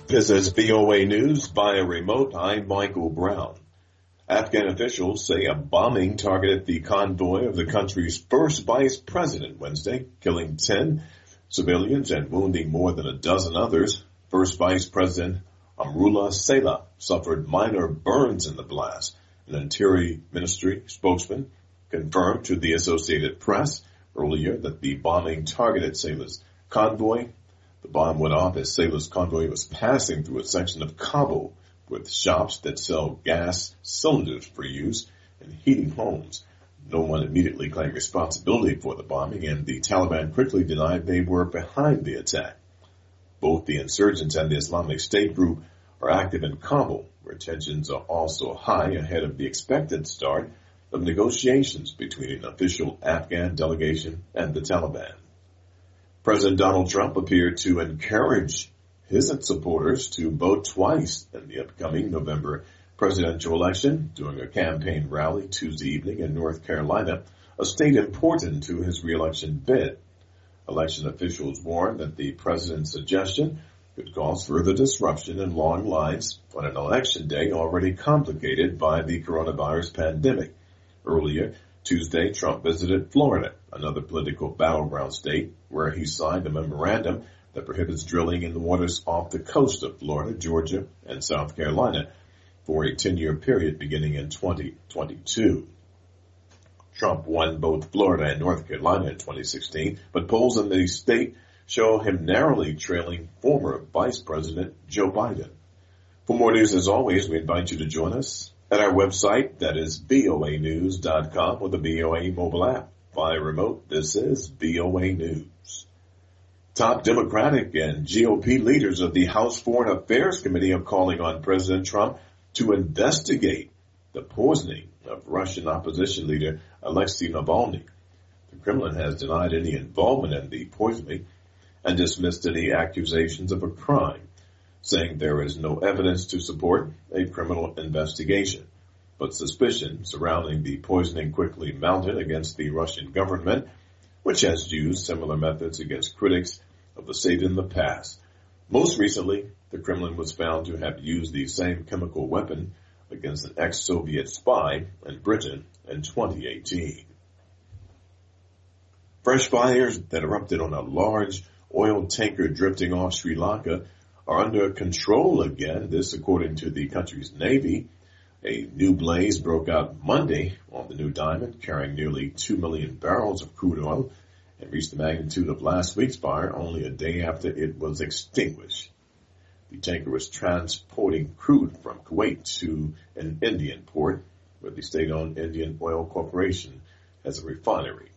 This is VOA News via remote. I'm Michael Brown. Afghan officials say a bombing targeted the convoy of the country's first vice president Wednesday, killing 10 civilians and wounding more than a dozen others. First Vice President Amrullah Saleh suffered minor burns in the blast. An Interior Ministry spokesman confirmed to the Associated Press earlier that the bombing targeted Saleh's convoy. The bomb went off as Saleh's convoy was passing through a section of Kabul with shops that sell gas cylinders for use in heating homes. No one immediately claimed responsibility for the bombing, and the Taliban quickly denied they were behind the attack. Both the insurgents and the Islamic State group are active in Kabul, where tensions are also high ahead of the expected start of negotiations between an official Afghan delegation and the Taliban. President Donald Trump appeared to encourage his supporters to vote twice in the upcoming November presidential election during a campaign rally Tuesday evening in North Carolina, a state important to his re-election bid. Election officials warned that the president's suggestion could cause further disruption and long lines on an election day already complicated by the coronavirus pandemic. Earlier Tuesday, Trump visited Florida, another political battleground state, where he signed a memorandum that prohibits drilling in the waters off the coast of Florida, Georgia, and South Carolina for a 10-year period beginning in 2022. Trump won both Florida and North Carolina in 2016, but polls in the state show him narrowly trailing former Vice President Joe Biden. For more news, as always, we invite you to join us at our website, that is voanews.com, or the VOA mobile app. Via remote, this is VOA News. Top Democratic and GOP leaders of the House Foreign Affairs Committee are calling on President Trump to investigate the poisoning of Russian opposition leader Alexei Navalny. The Kremlin has denied any involvement in the poisoning and dismissed any accusations of a crime, saying there is no evidence to support a criminal investigation. But suspicion surrounding the poisoning quickly mounted against the Russian government, which has used similar methods against critics of the state in the past. Most recently, the Kremlin was found to have used the same chemical weapon against an ex-Soviet spy in Britain in 2018. Fresh fires that erupted on a large oil tanker drifting off Sri Lanka are under control again, this according to the country's Navy. A new blaze broke out Monday on the New Diamond, carrying nearly 2 million barrels of crude oil, and reached the magnitude of last week's fire only a day after it was extinguished. The tanker was transporting crude from Kuwait to an Indian port, where the state-owned Indian Oil Corporation has a refinery.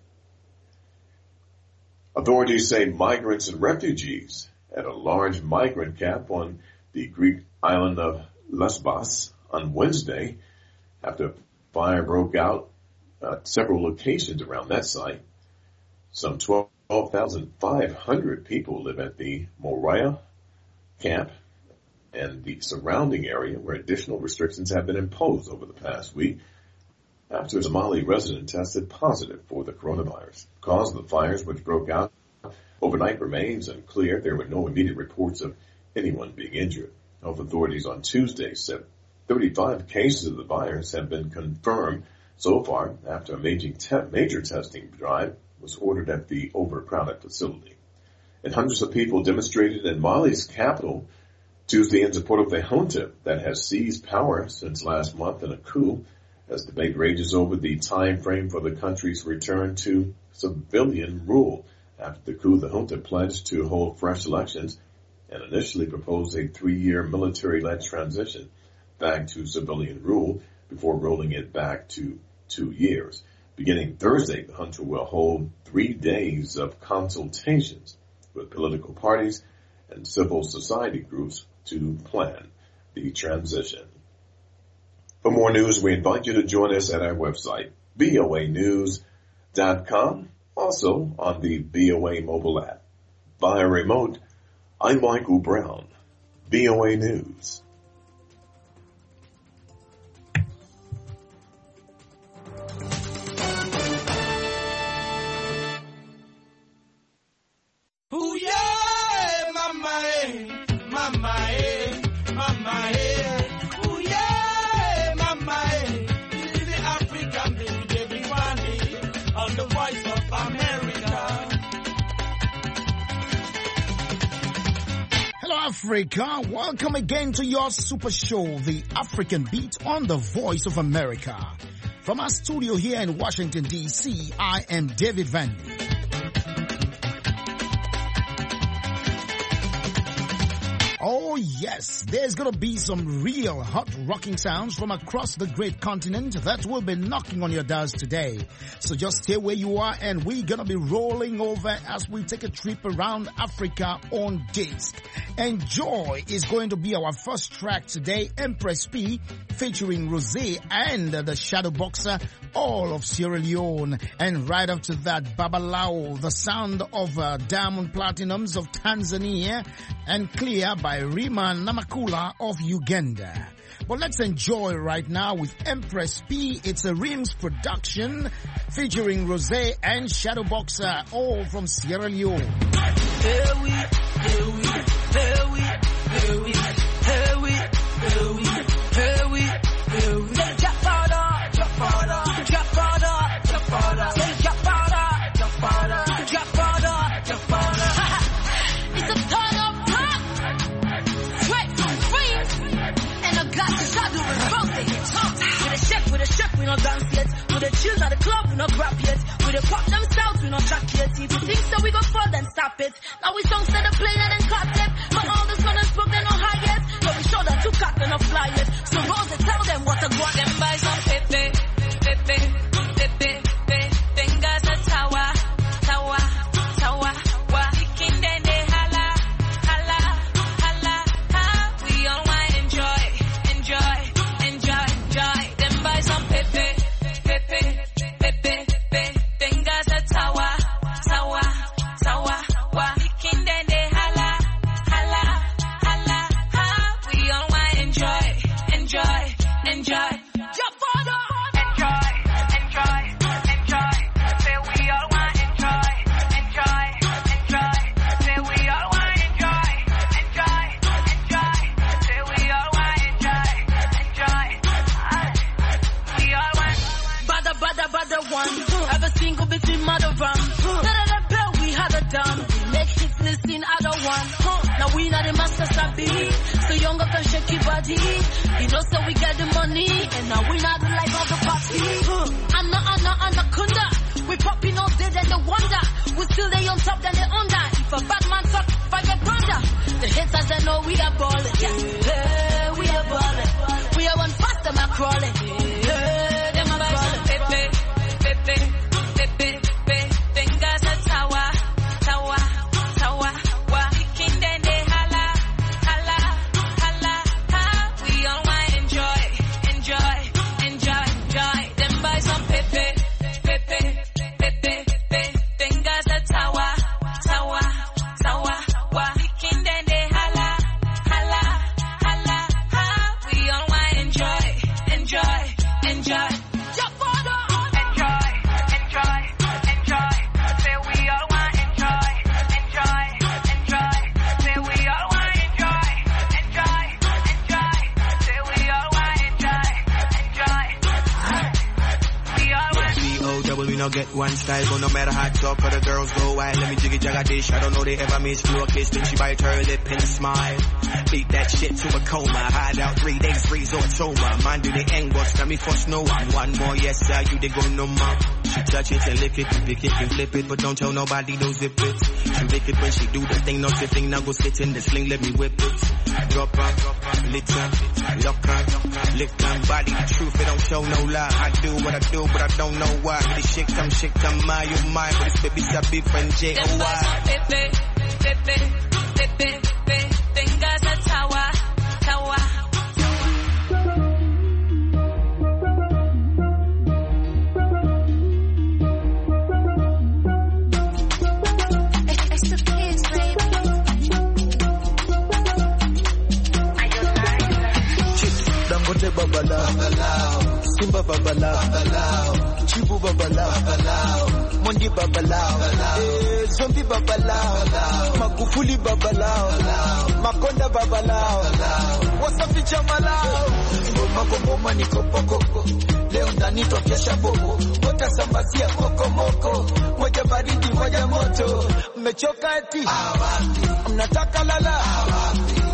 Authorities say migrants and refugees at a large migrant camp on the Greek island of Lesbos on Wednesday after fire broke out at several locations around that site. Some 12,500 people live at the Moria camp and the surrounding area, where additional restrictions have been imposed over the past week after a Somali resident tested positive for the coronavirus. The cause of the fires, which broke out overnight, remains unclear. There were no immediate reports of anyone being injured. Health authorities on Tuesday said 35 cases of the virus have been confirmed so far after a major testing drive was ordered at the overcrowded facility. And hundreds of people demonstrated in Mali's capital Tuesday in support of the junta that has seized power since last month in a coup, as debate rages over the time frame for the country's return to civilian rule. After the coup, the junta pledged to hold fresh elections and initially proposed a 3-year military-led transition back to civilian rule before rolling it back to 2 years. Beginning Thursday, the junta will hold 3 days of consultations with political parties and civil society groups to plan the transition. For more news, we invite you to join us at our website, voanews.com, also on the VOA mobile app. Via remote, I'm Michael Brown, VOA News. Ooh, yeah, mama, Africa. Welcome again to your super show, The African Beat on the Voice of America. From our studio here in Washington, D.C., I am David Van. Oh yes, there's gonna be some real hot rocking sounds from across the great continent that will be knocking on your doors today. So just stay where you are and we're gonna be rolling over as we take a trip around Africa on disc. Enjoy is going to be our first track today, Empress P, featuring Rosé and the Shadow Boxer, all of Sierra Leone. And right after that, Babalao, the sound of Diamond Platinums of Tanzania, and Clear by Rima Namakula of Uganda. But let's enjoy right now with Empress P. It's a Rims production featuring Rosé and Shadow Boxer, all from Sierra Leone. Here we, here we, here we, here we, here we, here we, here we, here we. Say Japada, Japada, Japada, Japada. Say Japada, Japada, Japada, Japada. It's a ton of pop, straight from Queens, and I got the shadow and Rosé. With a chef, we no dance yet. With a chill at the club, we no grab yet. With a pop them south, we no track yet. If you think so, we go fall, then stop it. Now we songs that are playing and cut it. But all the gunners broke, they no high yet. So we show that two cock, they no fly yet. So Rose, tell them what to go. Them buy some pepe, pepe, pepe, pepe. Fingers a tower, tower, tower. Wa king then they holla, holla, holla, ha. We all want enjoy, enjoy, enjoy, enjoy. Them buy some pepe, pepe, pepe, pepe. Fingers a tower, tower, tower. Wa king then they holla, holla, holla, ha. We all want enjoy, enjoy, enjoy. Your father, enjoy, enjoy, enjoy. Say we all want enjoy, enjoy, enjoy. Say we all want enjoy, enjoy, enjoy. Say we all want enjoy, enjoy. We all want. Bada one. Have a single between mother rum. None of the we had a dumb. We make hits listen other one. Now we not the master sabi. So younger can shake your body. You know so we get the money. And now we not the life of the party. Anaconda. We popping all day then the wonder. We still they on top then they under. If a bad man talk, fire thunder. The haters they know we are balling. Yeah. Hey, we are balling. We are one faster man crawling. Hey, them are balling. Pepe, pepe, pepe, pepe. Fingers a tower, tower, tower. Wa king then they holla, holla, holla, ha. We all want enjoy, enjoy, enjoy, enjoy. Them buy some pepe, pepe, pepe, pepe. Fingers a tower, tower, tower. Wa king then they holla, holla, holla, ha. We all want enjoy, enjoy, enjoy. Your father, enjoy, enjoy, enjoy. Say we all want enjoy, enjoy, enjoy. Say we all want enjoy, enjoy, enjoy. Say we all want enjoy, enjoy. We all want. B-O-double, we no get one style, but no matter how talk, other girls go wild. Let me jiggy jagga dish, I don't know they ever miss you a kiss, then she bite her lip and smile. Beat that shit to a coma, hide out 3 days, resort soma. Man do the end, watch me first no one more, yes sir, you they go no more. She touch it and lick it, pick it and flip it, but don't tell nobody don't zip it. She lick it when she do the thing, not the thing, now go sit in the sling, let me whip it. Drop her, lit her, lock her, lick her body, the truth, it don't show no lie. I do what I do, but I don't know why. This shit come, my, you mine, but this baby's a beef and J-O-Y. Pepe, pepe, pepe, pepe. Fingers a tower, tower. It's the kids, baby. Dangote babalao, Simba babalao, Chibu babalao, Mondi babalao, Zombi babalao, Magufuli babalao, Makonda babalao, Wasafi chamalao, Ngoma niko poko, leo ndani tokesha bobo, wota sambazia moko moko, moja baridi moja moto, mmechoka eti, mnataka lala,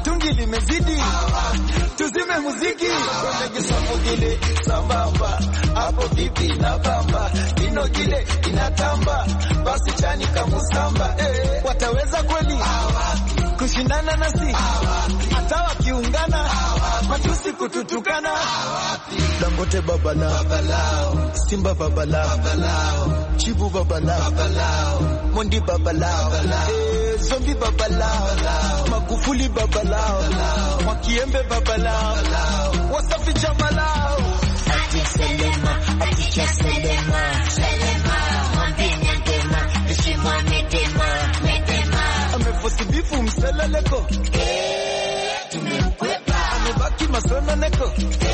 imezidi. Tuzime muziki. Kwenye kisambu gile sambamba. Hapo vipi na bamba. Ino gile inatamba. Basi chani kamusamba. Wataweza kweli kushindana nasi. Hata wakiungana matusi kututukana. Dangote babalao, Simba babalao, Chibu babalao, Mondi babalao, Zombi babalao, Magufuli babalao, Mwakiembe babalao, Wasafi jamalao. Ati Selema, ati cha Selema, Mwambi nyangema, Nishima medema. Amefosibifu mseleleko, tumemkwepa. Amebaki masona neko,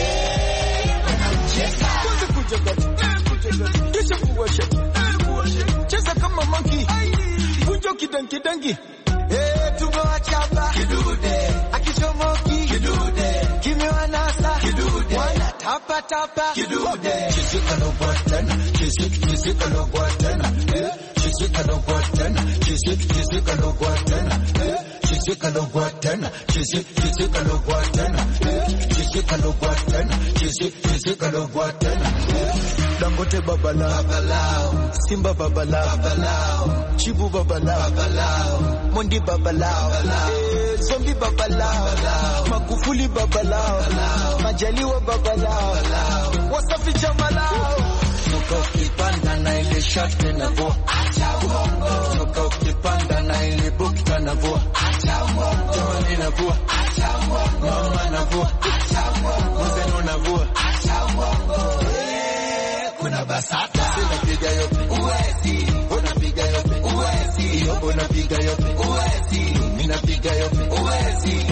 kisha kuwasha, cheza kama monkey, vunjo kidangi, tumewachapa kidude, akichomoki kidude, kimewanasa kidude, wana tapa kidude, chizika no button, chizika no button, chizika no button, chizika no button, chizika no button, chizika no button, chizika no button, chizika no button. Dangote babalao, Simba babalao, Chibu babalao, Mondi babalao, Zombi babalao, Magufuli babalao, Majaliwa babalao, Wasafi jamalao. Nuka ukipanda na ile shati na vo, acha uongo. Nuka ukipanda na ile bukta na vo, acha uongo. Jamani na vo, acha uongo. Mama na vo, acha uongo. Mzeno na vo, acha uongo. Kuna basata, unapiga yope, uwezi. Unapiga yope, uwezi. Yopo unapiga yope, uwezi. Minapiga yope, uwezi.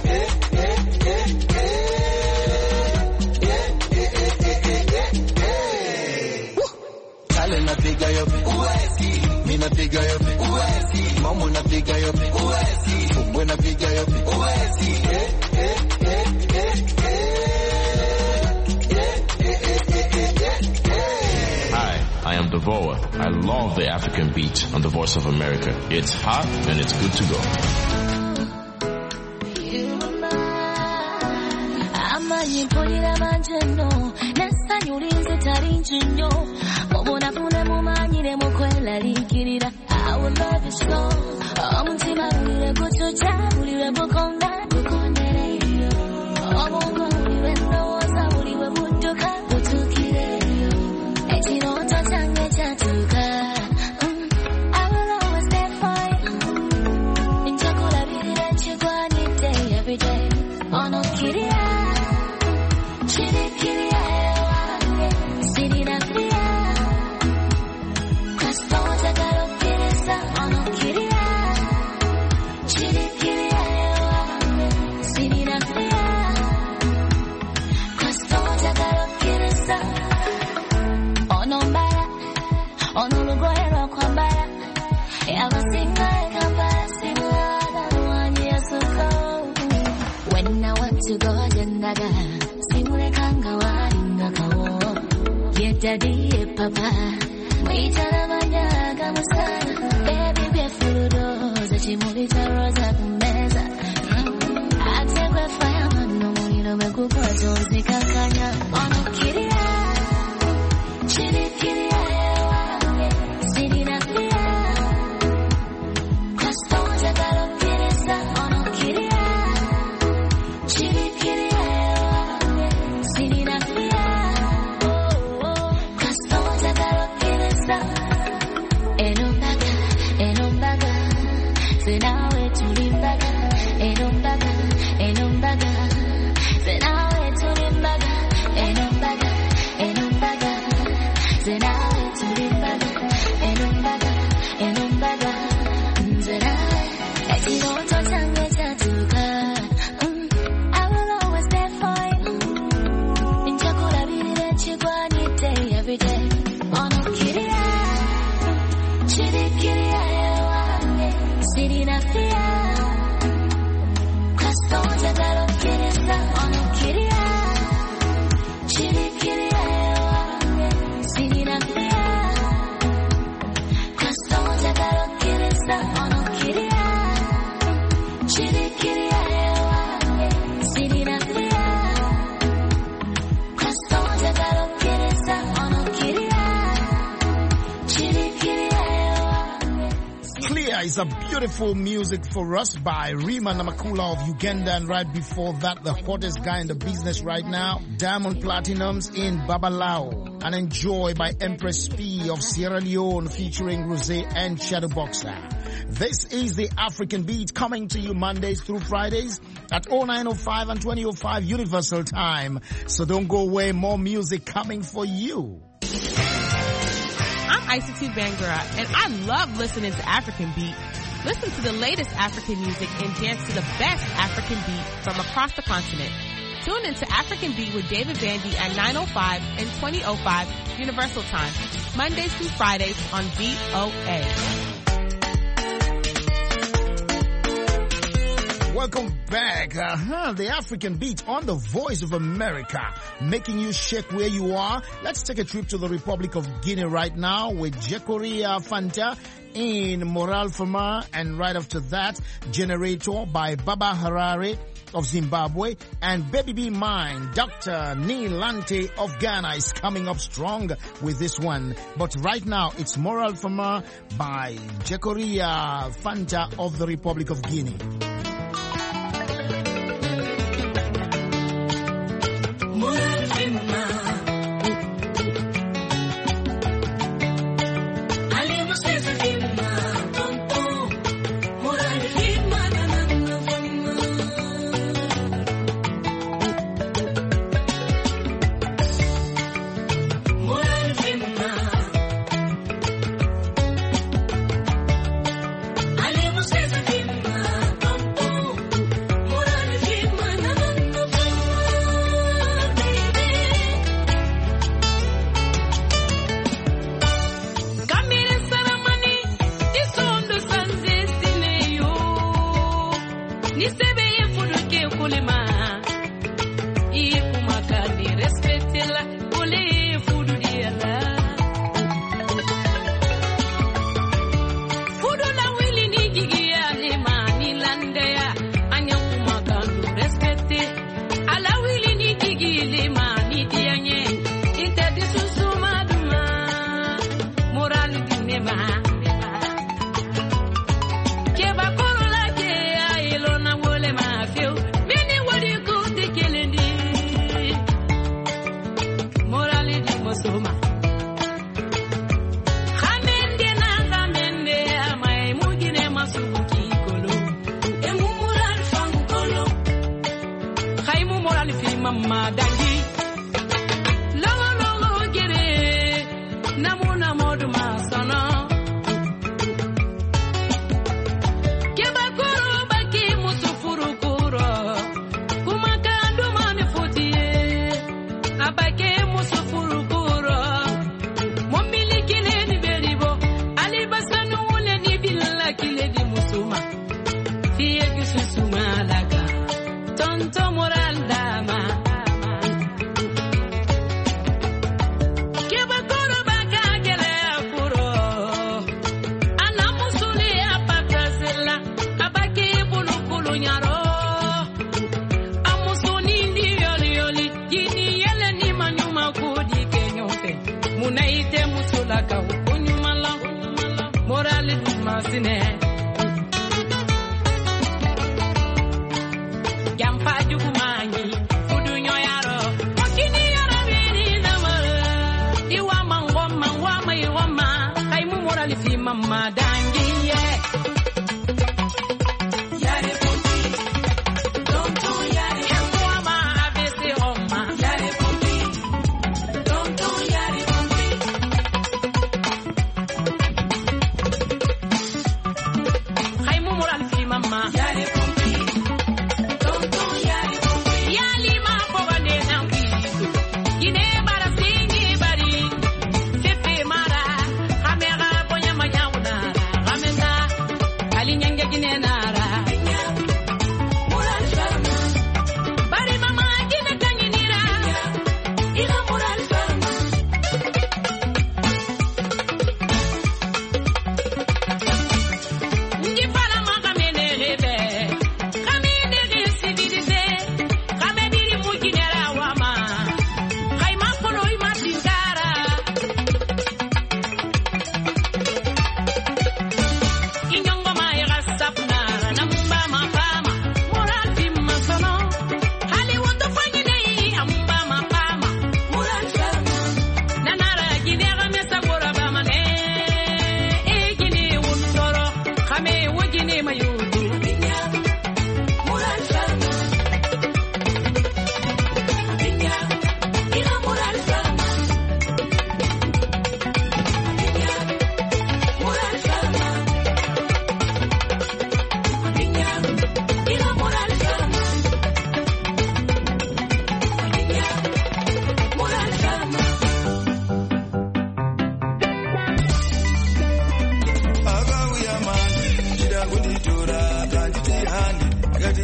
Kale napiga yope, uwezi. Minapiga yope, uwezi. Mamo napiga yope, uwezi. Fumbwe napiga yope, uwezi. I am Devoa. I love the African beat on the Voice of America. It's hot and it's good to go. I will love you so. When I want to go jendaga simule kanga waringa kawo yedadi papa waitana manyaga musana baby be furudo chimuli taroza kumeza atekwe fire mano muliro mekupa zonzi kakanya ono kiria chiri kiria siri na fia kastoja galo kirisa ono kiria chiri kiria siri na fia kastoja galo kirisa enombaga senawe tulimbaga enombaga senawe tulimbaga enombaga senawe tulimbaga enombaga senawe etiroto change chatuka I will always stay for you inchakula bile chigwani day every day ono kiria chiri kiria siri na fia kastoja galo kirisa ono kiria chiri kiria siri na fia kastoja galo kirisa ono kiria chiri kiria a beautiful music for us by Rima Namakula of Uganda, and right before that, the hottest guy in the business right now, Diamond Platinums in Babalao, and Enjoy by Empress P of Sierra Leone featuring Rosé and Shadowboxer. This is the African Beat, coming to you Mondays through Fridays at 09:05 and 20:05 Universal Time. So don't go away, more music coming for you. I'm Isatu Bangura, and I love listening to African Beat. Listen to the latest African music and dance to the best African beat from across the continent. Tune into African Beat with David Vandy at 9:05 and 20:05 Universal Time, Mondays through Fridays on VOA. Welcome back. The African Beat on the Voice of America, making you shake where you are. Let's take a trip to the Republic of Guinea right now with Jekoria Fanta in Moral Fama, and right after that, Generator by Baba Harare of Zimbabwe, and Baby Be Mine, Dr. Nilante of Ghana is coming up strong with this one. But right now, it's Moral Fama by Jekoria Fanta of the Republic of Guinea.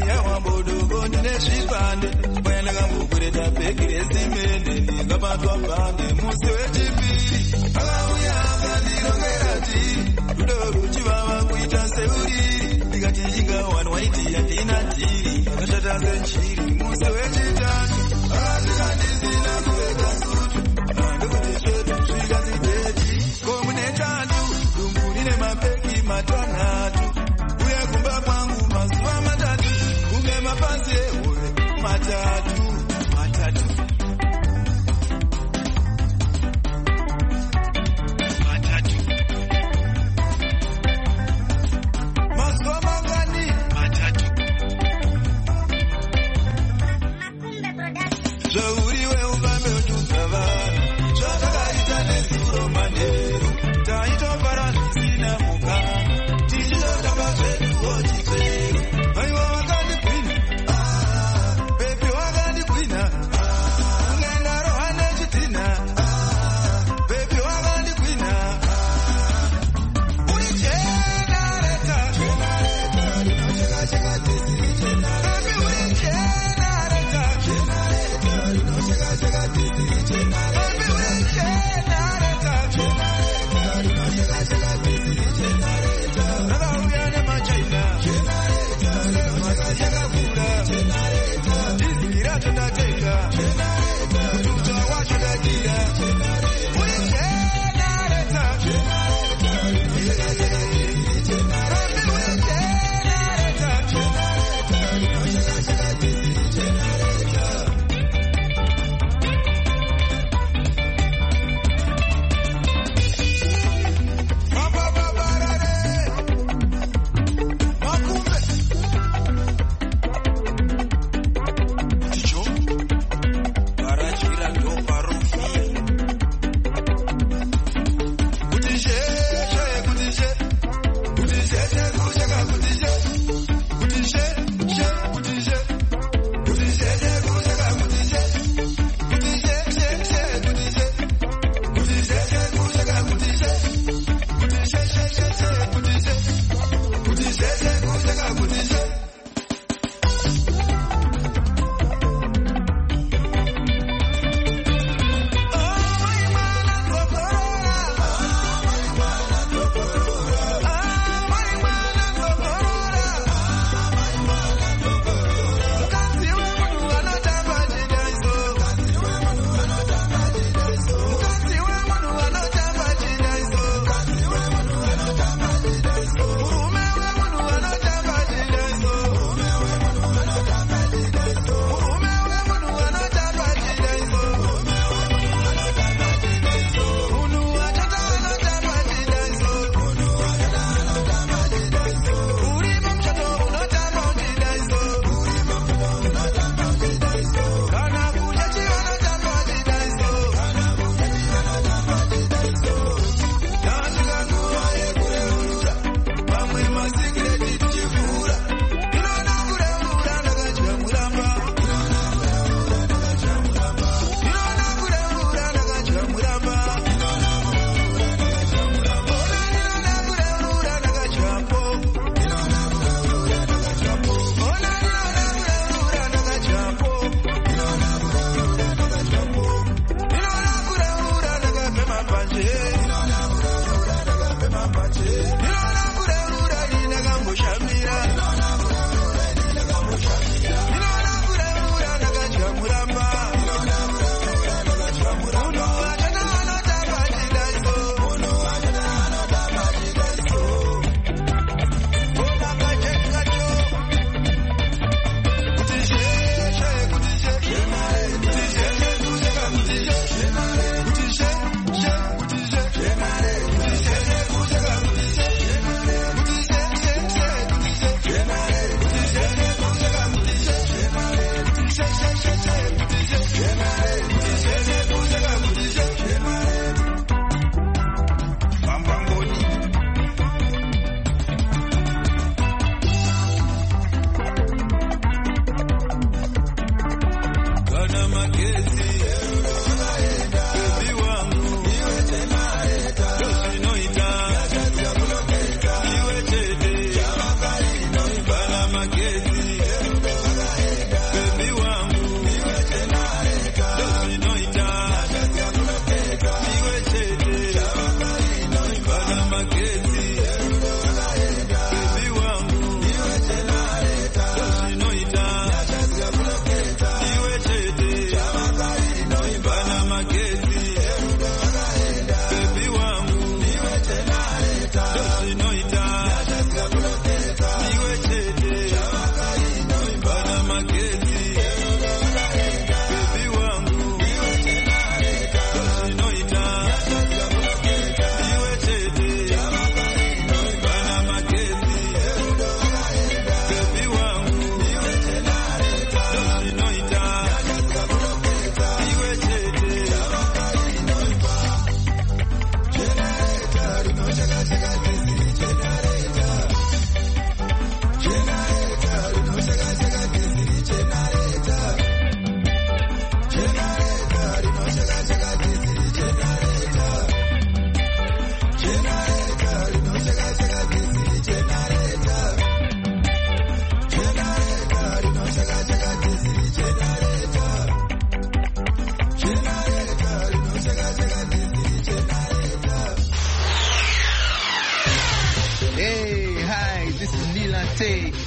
ya wambodo goni neshipande kwenda kambukureta bhegi resimende ndingabatwa bande musi wechipiri akauya akandilongera tiri rudo ruchivava kuita seuriri ndikati ingawana waiti handina tiri akashata senchiri musi wechitatu akasvika ndisina kupfeka sutu ndokuti svetu zvikazideti komunetatu dumbu rine mapeki matanhatu uye kumba kwangu mazuva matatu kunge mapasi ehove matatu mazuva mangani zvauriwe ufambe uchudza vanhu zvatakaita nezuro manheru taitofara zvisina mukana tichitotamba zveduwo chikweru aiwa wakandigwina bebi wakandigwina ungendaro hane chitina bebi wakandigwina uri jenareta rinochekacheka tisiri bebi uri jenareta rinochekacheka tisiri bebi uri jenareta rinochekacheka tisiri rakauya nemachaina makachakakura dizira tondateka kututa wacho dadira uri jenareta rinochekacheka tisiri bebi uri jenareta rinochekacheka tisiri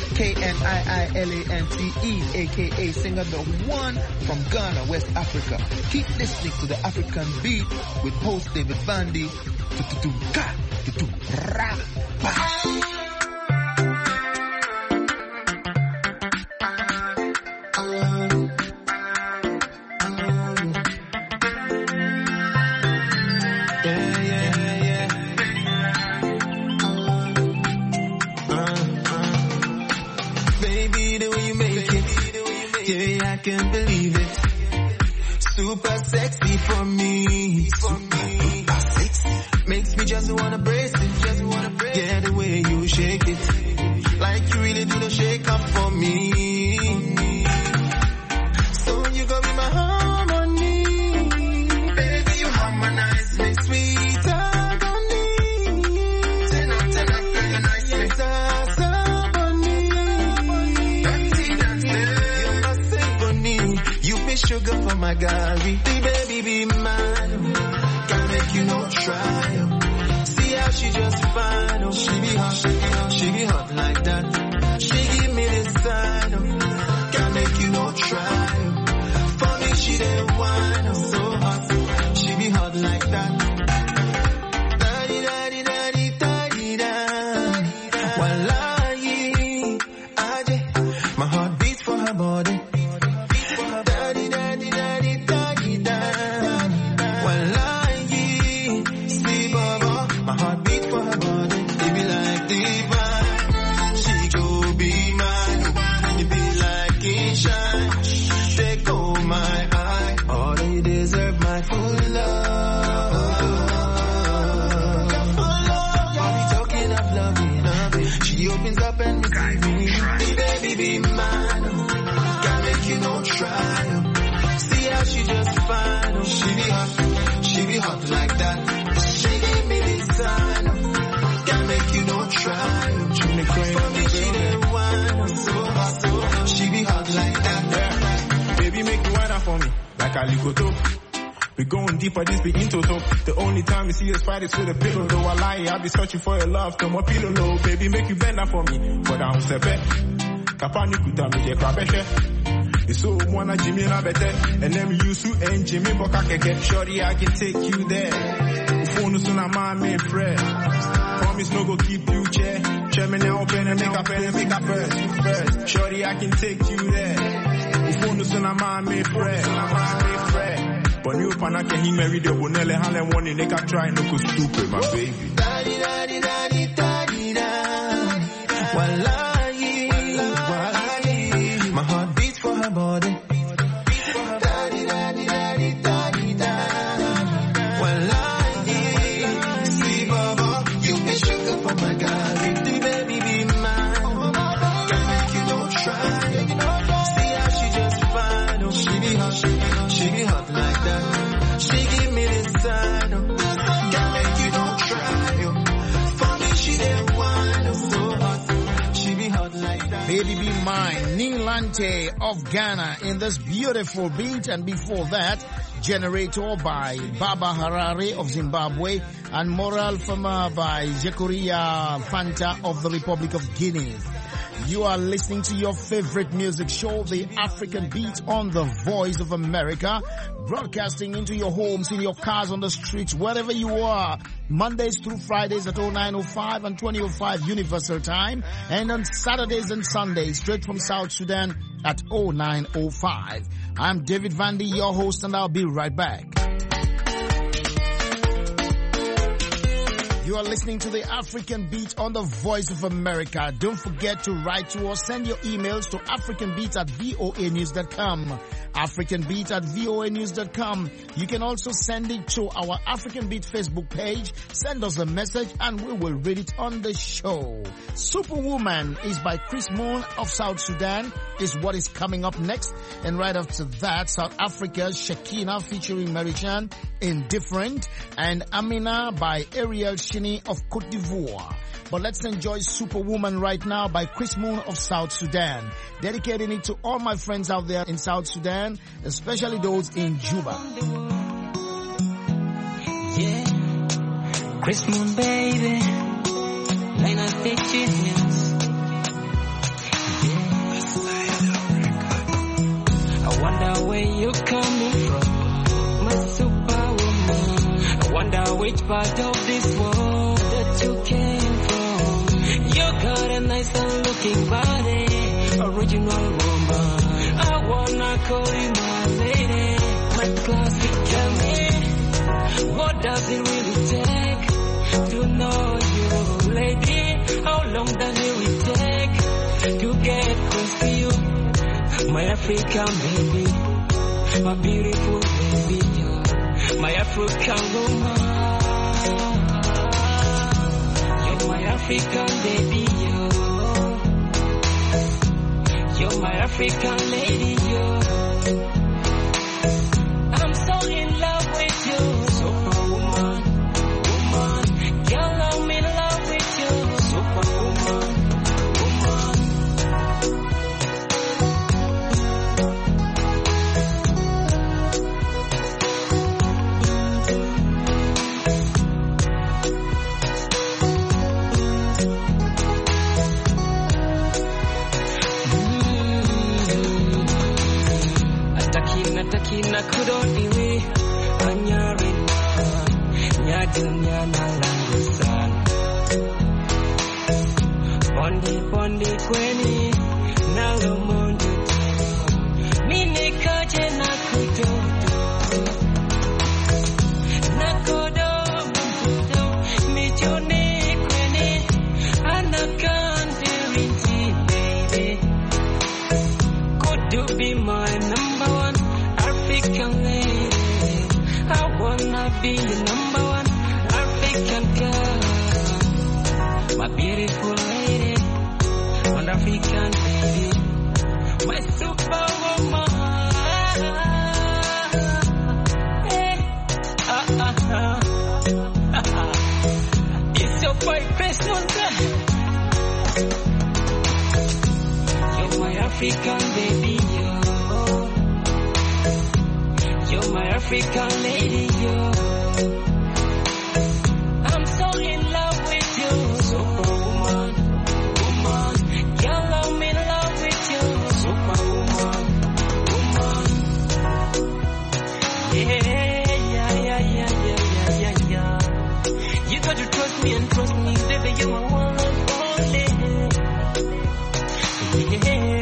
Kniilante, aka singer the one from Ghana, West Africa. Keep listening to the African Beat with host David Vandy. I can't believe it. Super sexy for me. Super sexy. Makes me just wanna brace it. Yeah, the way you shake it. Like you really do the shake up for me. So you go be my harmony. Baby, you harmonize me. Sweet agony. 10 out of 10, I feel you nicely. Sugar for my Gary, baby be mine. Can't make you no trial. See how she just fine. Oh, she be hot like that. She give me this sign. Oh, can't make you no trial. For me she the one. Oh, so hot, she be hot like that. Da-di, da-di, da-di, da-di, da. Wallahi, aje, my heart beats for her body. Be mine, can't make you no trial. See how she just fine. Oh, she be hot like that. She gave me this sign. Can't make you no trial. She make for me she the one. So hot, she be hot like that. Yeah. Baby, make you wine up for me like a ligoto. We going deeper, this be into top. The only time you see us fight is with a pillow. Though I lie, I be searching for your love. Come up, pillow low. Baby, make you bend up for me. But I don't say bet. Kapani kuta me je krabeshe. So wanna Jimmy na better. And then you su and Jimmy boka keke. Shorty, I can take you there. Phone suna man me friend. Promise no go keep you chair. Chairman now open and make up first. Shorty, I can take you there. Phone suna man me friend. But you panake he married the bonele halen one in neka try no go stupid my baby. Daddy, daddy, daddy, daddy, daddy. Wallahi. My heart beats for her body. Daddy, daddy, daddy, daddy, daddy. Wallahi, see Baba, you be sugar for my Gary. The baby be mine. Can't make you no try. See how she just fine. Oh, she be hot like that. She give me this sign. Oh, can't make you no try. For me she the one. Oh, so hot. She be hot like that. Baby Be Mine, Kniilante of Ghana in this beautiful beat, and before that, Generator by Baba Harare of Zimbabwe, and Moral Fama by Jekoria Fanta of the Republic of Guinea. You are listening to your favorite music show, The African Beat, on the Voice of America, broadcasting into your homes, in your cars, on the streets, wherever you are, Mondays through Fridays at 09:05 and 20:05 Universal Time, and on Saturdays and Sundays straight from South Sudan at 09:05. I'm David Vandy, your host, and I'll be right back. You are listening to The African Beat on the Voice of America. Don't forget to write to us. Send your emails to africanbeat@voanews.com. africanbeat@voanews.com. You can also send it to our African Beat Facebook page. Send us a message and we will read it on the show. Superwoman is by Chris Moon of South Sudan is what is coming up next. And right after that, South Africa's Shakina featuring Marichan, Indifferent, and Amina by Ariel Shini of Cote d'Ivoire. But let's enjoy Superwoman right now by Chris Moon of South Sudan. Dedicating it to all my friends out there in South Sudan, especially those in Juba. Yeah, Chris Moon baby, Lena Pictures. which part of this world that you came from. You got a nice and looking body, original woman. I wanna call you my lady, my classic. Tell me, what does it really take to know you, lady? How long does it really take to get close to you? My African baby, my beautiful baby, my African woman. You're my African baby, you're my African lady, I'm so in love with you, superwoman, woman. Girl, I'm in love with you, superwoman, woman. Atakina kudoniwe anyarina nyadunya na langusan Bondi kweni nalomondo mine kaje na kudodo nakodo mijone kweni anakandirinti baby. Could you be my number one African lady? I wanna be your number one African girl, my beautiful lady, one African lady, my superwoman. Hey, it's your boy personal girl. You're my African baby, you're my African lady, I'm so in love with you, superwoman, woman. Girl, I'm in love with you, superwoman, woman. Yeah. You got to trust me and trust me, baby, you're my one and only. Yeah.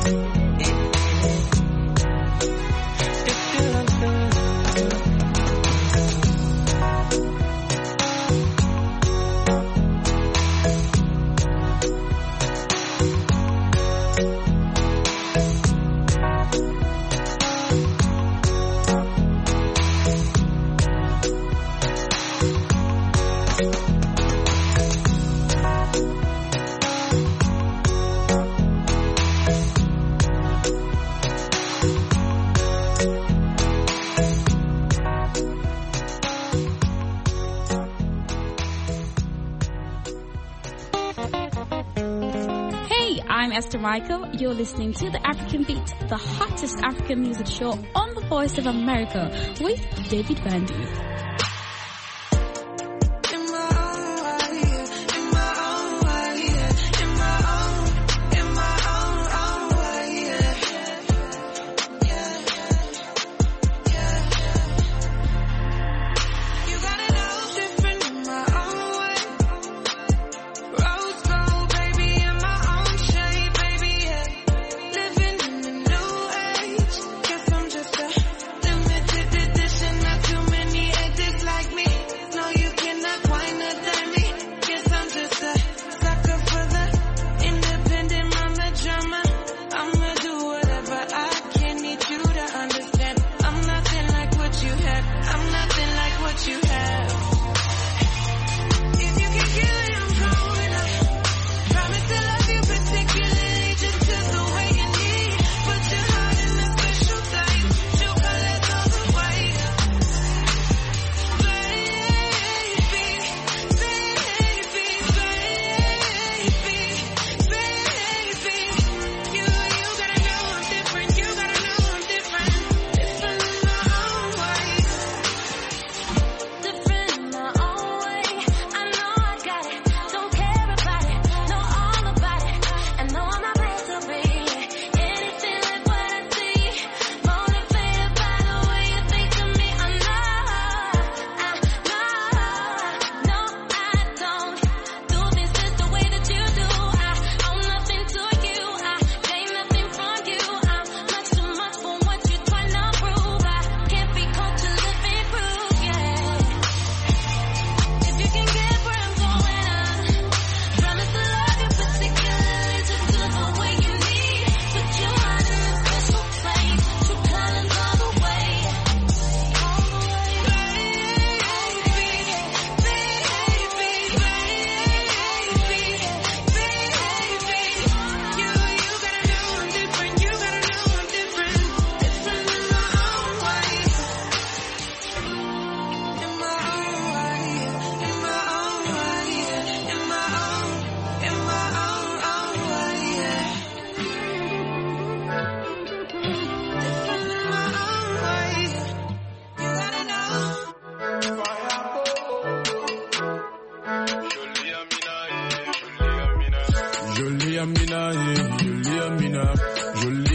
I'm Esther Michael. You're listening to The African Beat, the hottest African music show on the Voice of America with David Bandy. Limited edition, not too many edits.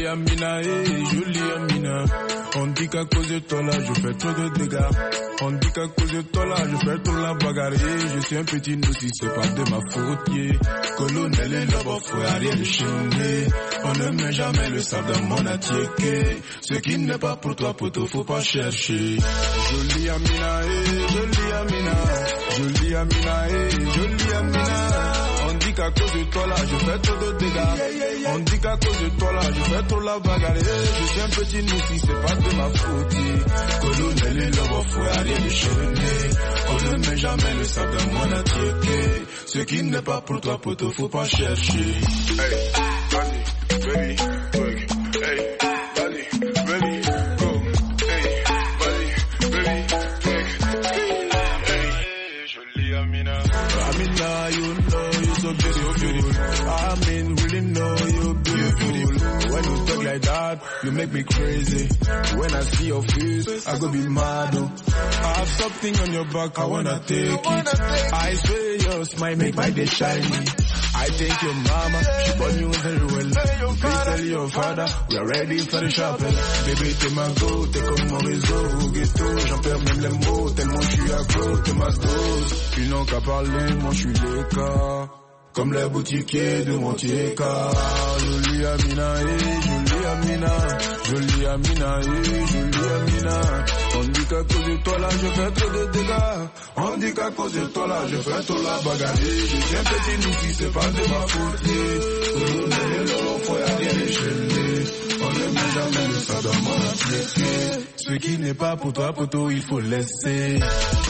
Jolie Amina, jolie Amina. On dit qu'à cause de toi là, je fais trop de dégâts. On dit qu'à cause de toi là, je fais trop la bagarre. Je suis un petit noussi, c'est pas de ma faute. Colonel et le faut Ariel Chenné. On ne met jamais le sable dans mon attiéké. Ce qui n'est pas pour toi, poteau, faut pas chercher. Jolie Amina, jolie Amina. Jolie Amina, jolie Amina. On dit qu'à cause de toi là, je fais trop de dégâts. On dit qu'à cause de toi là, je fais trop la bagarre. Je suis un petit noussi, c'est pas de ma faute. Colonel et le faut Ariel Chenné. On ne met jamais le sable dans mon attiéké. Ce qui n'est pas pour toi, poteau, faut pas chercher. Hey, Bali, baby, work. Hey, Bali, ready, go. Hey, Bali, baby, work. Hey, jolie Amina. Amina, you know you're so beautiful. I mean, really know you're beautiful. When you talk like that, you make me crazy. When I see your face, I go be mad. I have something on your back, I wanna take it. I swear your smile make my day shiny. I thank your mama, she born you very well. Please tell your father, we are ready for the shopping. Bébé, t'es ma go, t'es comme mon réseau, ghetto. J'en perds même les mots, tellement je suis accro, t'es ma dose. Ils n'ont qu'à parler, moi je suis le cas. Comme les boutiquiers de Montier-Car. Jolie Amina, jolie Amina. Jolie Amina, jolie Amina. On dit qu'à cause de toi là, je fais trop de dégâts. On dit qu'à cause de toi là, je fais trop la bagarre. Je suis un petit noussi, c'est pas de ma faute. Colonel, l'homme, faut aller les chaîner. On ne met jamais le sang dans mon assiette. Ce qui n'est pas pour toi, poteau, il faut laisser.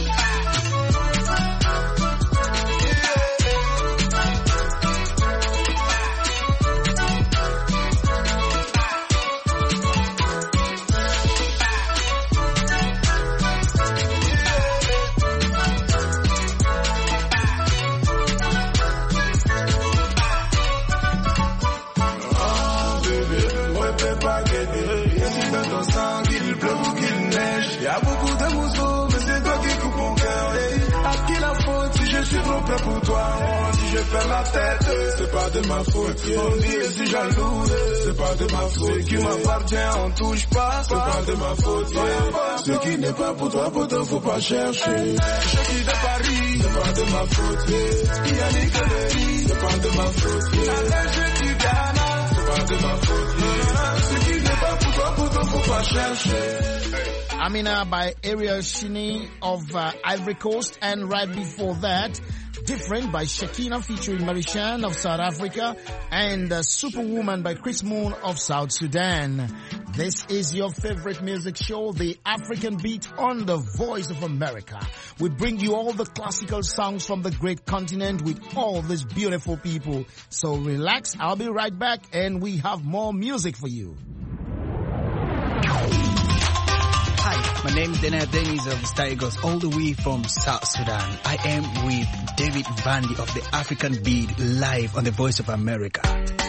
Prêt pour toi, si je perds la tête, c'est pas de ma faute. On dit que si jaloux, c'est pas de ma faute. Ce qui m'appartient, on touche pas, c'est pas de ma faute. Ce qui n'est pas pour toi, poteau, faut pas chercher. Je qui de Paris, c'est pas de ma faute. Yannick Léry, c'est pas de ma faute. Je du Ghana, c'est pas de ma faute. Ce qui n'est pas pour toi, poteau, faut pas chercher. Amina by Ariel Chenné of Ivory Coast, and right before that, Different by Shakina featuring Marishan of South Africa, and Superwoman by Chris Moon of South Sudan. This is your favorite music show, The African Beat, on the Voice of America. We bring you all the classical songs from the great continent with all these beautiful people. So relax, I'll be right back, and we have more music for you. Hi, my name is Dana Dennis of the Star Eagles, all the way from South Sudan. I am with David Bandy of the African Beat, live on the Voice of America.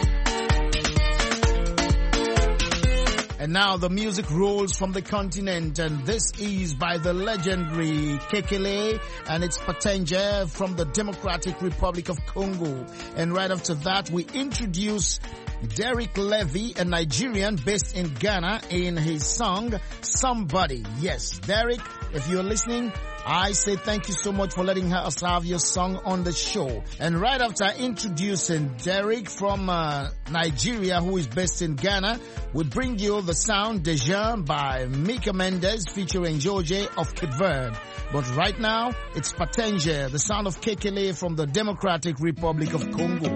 And now the music rolls from the continent, and this is by the legendary Kekele, and it's Patenje from the Democratic Republic of Congo. And right after that, we introduce Derek Levy, a Nigerian based in Ghana, in his song, Somebody. Yes, Derek, if you're listening, I say thank you so much for letting us have your song on the show. And right after introducing Derek from Nigeria, who is based in Ghana, we bring you the sound Deja by Mika Mendes featuring George of Cape Verde. But right now, it's Patenje, the sound of Kekele from the Democratic Republic of Congo.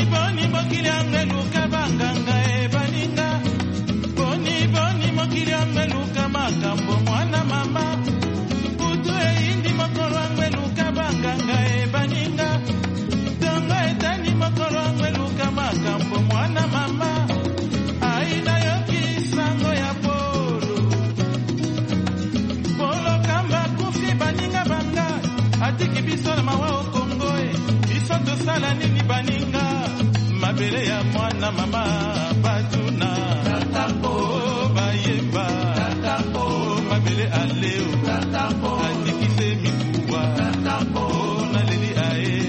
boni mokili angeluka banganga baninga. Boni mokili angeluka makambo mwana mama. Kutu indi mokolo angeluka banganga baninga. Tongo etani mokolo angeluka makambo mwana mama. Aina yoki sango ya polo. Polo kamba kufi baninga banga. Atiki biso na mawa okongoe. Biso tosala nini baninga. Mabele ya mwana mama batuna. Tatapo bayemba. Tatapo mabele aleo. Tatapo atikise mikuwa. Tatapo naleli ae.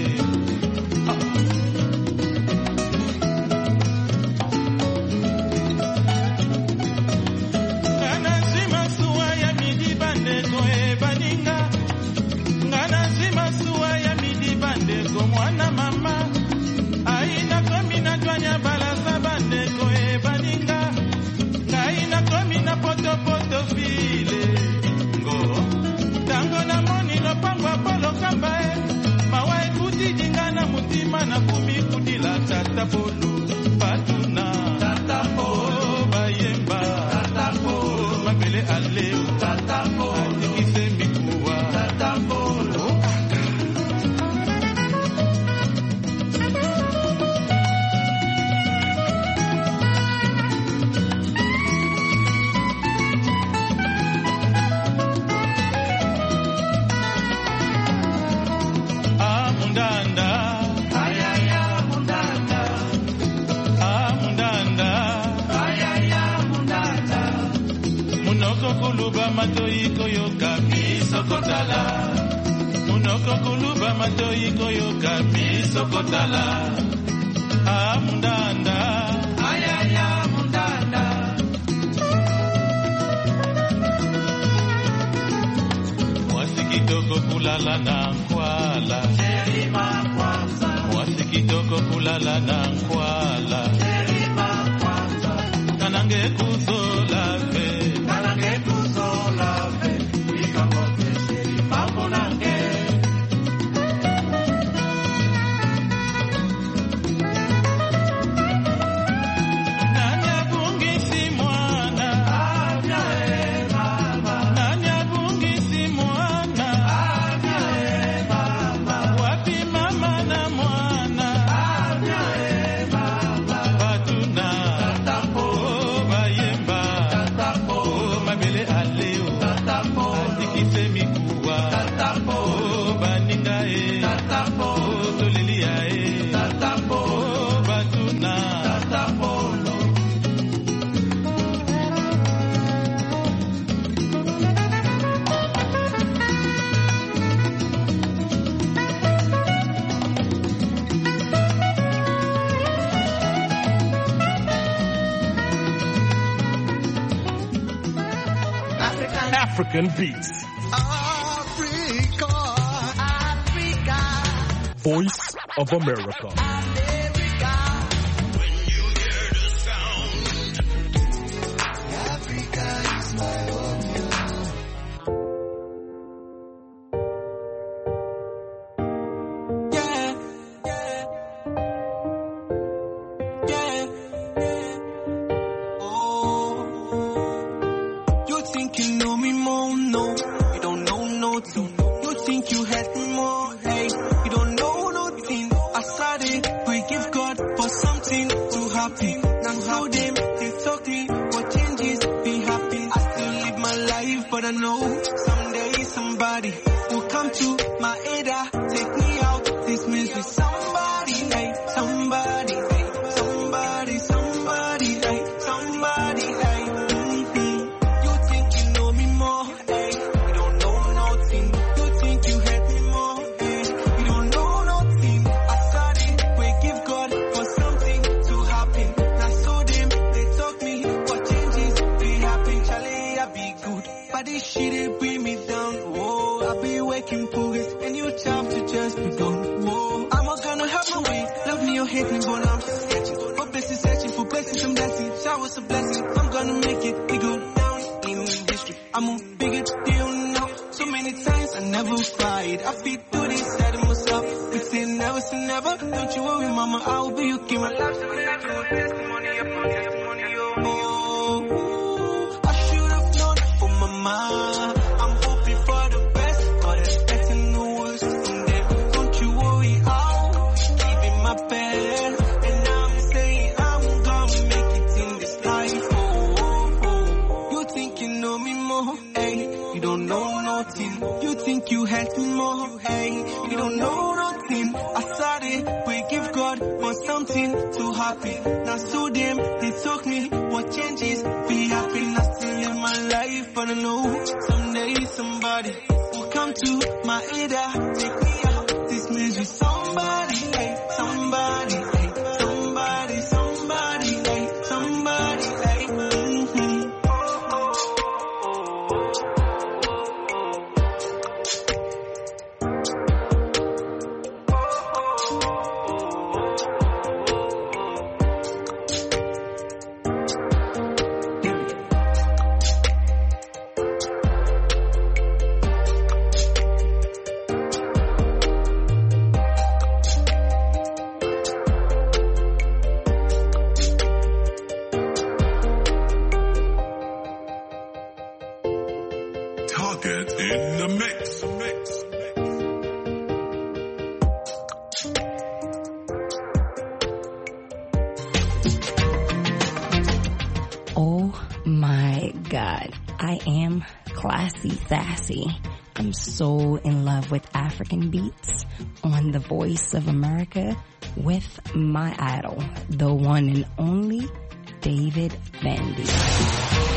Ngana sima suwa ya midi bandeko baninga. Ngana sima suwa ya midi bandeko mwana mama. Aina komi na twanya balasa bandeko baninga. Aina komi na poto poto file. Ngo tango na moni no pangwa polo kamba mawa ekuti jingana mutima na kumi kudila tata polo. Patuna tata polo bayemba. Tata polo mabele aleo. Tata polo atikise mikuwa. Tata polo Mundanda, ayaya mundanda, mundanda, ayaya mundanda. Munoko kuluba matoiko yoka misokotala. Munoko kuluba matoiko yoka misokotala. Mundanda, ayaya mundanda. Mwasi kitoko kulala na nkwala. Mwasi kitoko kulala na nkwala. Kanange kuzola ve. Kanange kuzola ve. Ikamote sheri mambo nange. Nani abungisi mwana. Abyae mama. Nani abungisi mwana. Abyae mama. Wapi mama na mwana. Abyae mama. Batuna. Tatapo bayemba. Tatapo mabele aleo. Tatapo atikise mikuwa. Tatapo baninga Tatapo tolelia Tatapo batuna. Tatapo African Beats. Africa. Voice of America. Africa is my home. You think you know me more? No, you don't know nothing. You think you hate me more? Hey, you don't know nothing. I started, we give God for something to happen. Now how them, they talk me, what changes be happen. I still live my life, but I know someday somebody will come to my aid, take me out this misery. Somebody, hey, somebody, hey, somebody, somebody, hey, somebody, hey. You think you know me more, hey, you don't know nothing. You think you hate me more, hey, you don't know nothing. I started, we give God for something to happen. Now so them, they talk me, what changes be happen. Charlie, I be good, but this shit it bring me down. Whoa, I be waking progress, and you time to just be gone. Whoa, I'm not gonna have my way. Love me or hate me, but I'm just searching for blessings, searching for blessings and blessings. Showers of blessing, I'm gonna make it. We go down in history. I'm a bigger deal now. So many times I never cried. I feel do this side of myself, but they never was and never. Don't you worry, mama, I will be you. Keep my life so we have your testimony upon testimony. Oh, I should have known for mama. I'm hoping for the best, but expecting the worst from them. Don't you worry, I'll keep in my bed. And I'm saying I'm gonna make it in this life. Oh. You think you know me more, hey? You don't know nothing. You think you help me more, hey? You don't know nothing. I started, we give God for something to happen. Now so them, they took me, what changes, be happy, not still in my life. I don't know, someday somebody will come to my aid, take me out, this music, somebody, hey, somebody, hey, somebody, somebody, hey, somebody, hey, Target in the mix. Oh my God, I am classy, sassy. I'm so in love with African beats on the Voice of America with my idol, the one and only David Vandy.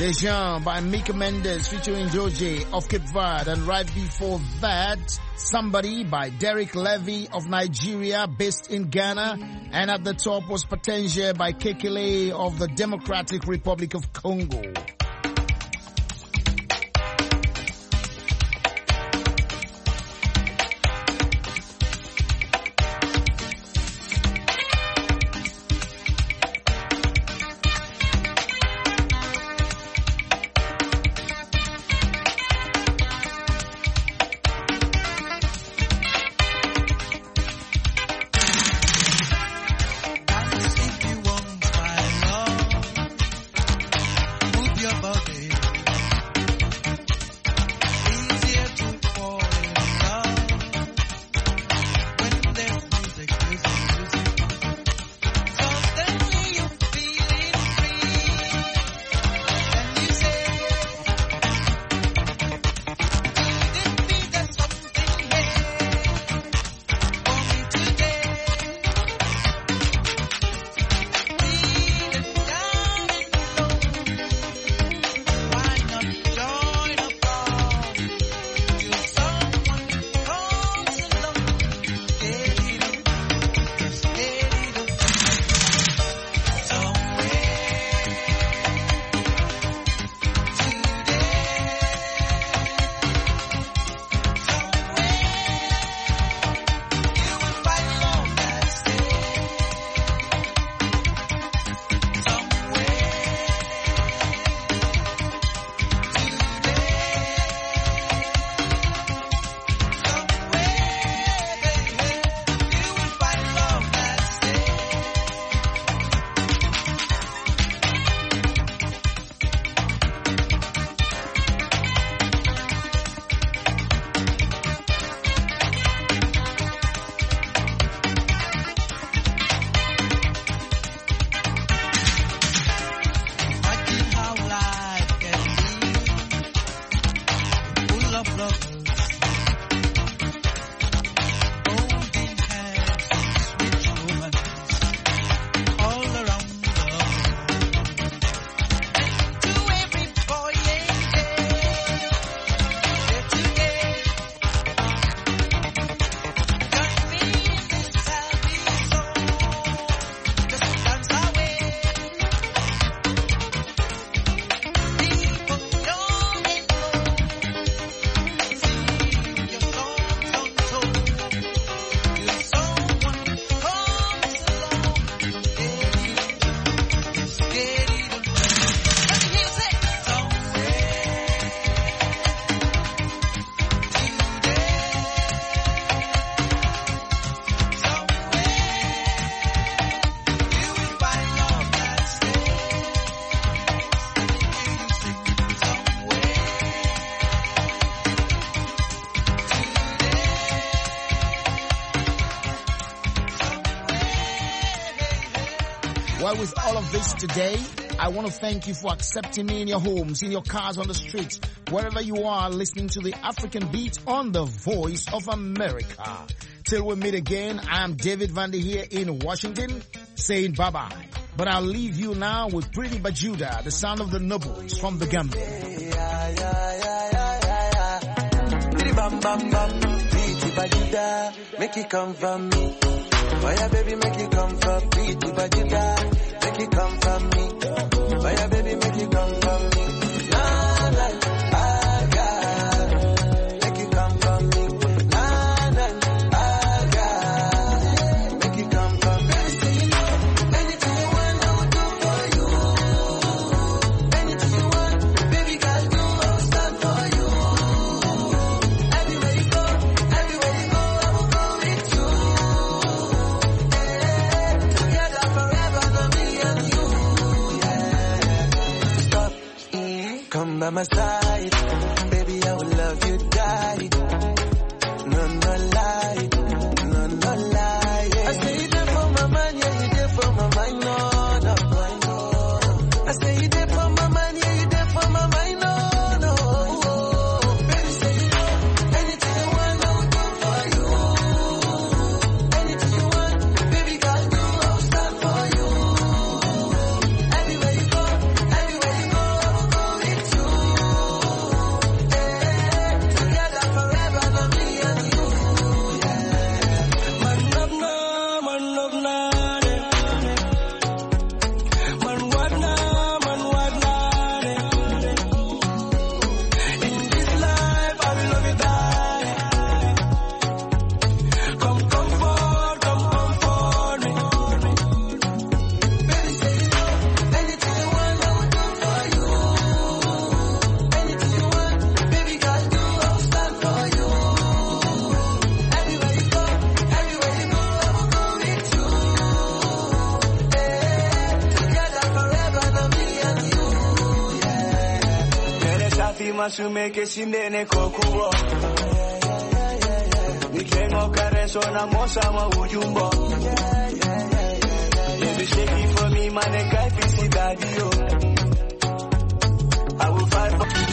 Dejan by Mika Mendes featuring Georgie of Cape Verde, and right before that, Somebody by Derek Levy of Nigeria based in Ghana, and at the top was Potentia by Kekele of the Democratic Republic of Congo. Well, with all of this today, I want to thank you for accepting me in your homes, in your cars, on the streets, wherever you are listening to the African Beat on the Voice of America. Till we meet again, I'm David Vandy here in Washington saying bye-bye. But I'll leave you now with Pretty Bajuda, the sound of the nobles from the Gambia. Bam bam bam, Pretty Bajuda, make it come from me. Oh yeah, baby, make it come from Pretty Bajuda, make it come from me. Oh yeah, baby, make it come from me. Nah, nah, ah, yeah. Make it come from me. Nah, nah, ah, yeah. Make it come from me. Anything you know, anything you want, I will do for you. Anything you want, baby girl, do, I will stand for you. Everywhere you go, I will go with you. Together forever, no me and you. Stop, come by my side, baby, I will love you, die. No, no lie, no, no lie. Yeah. I say you there for my man, yeah, you there for my mind, no, no, no. I say you there for my man, yeah, you there for my mind, no, no. Baby, say you know, anything you want, I will do for you. Anything you want, baby, girl, do, I will stand for you. Everywhere you go, I will go with fi masumeke simene kokuwo. Nikengo kareso na mosa ma ujumbo. Baby shake it for me, man, and guy fi si daddy yo. I will fight for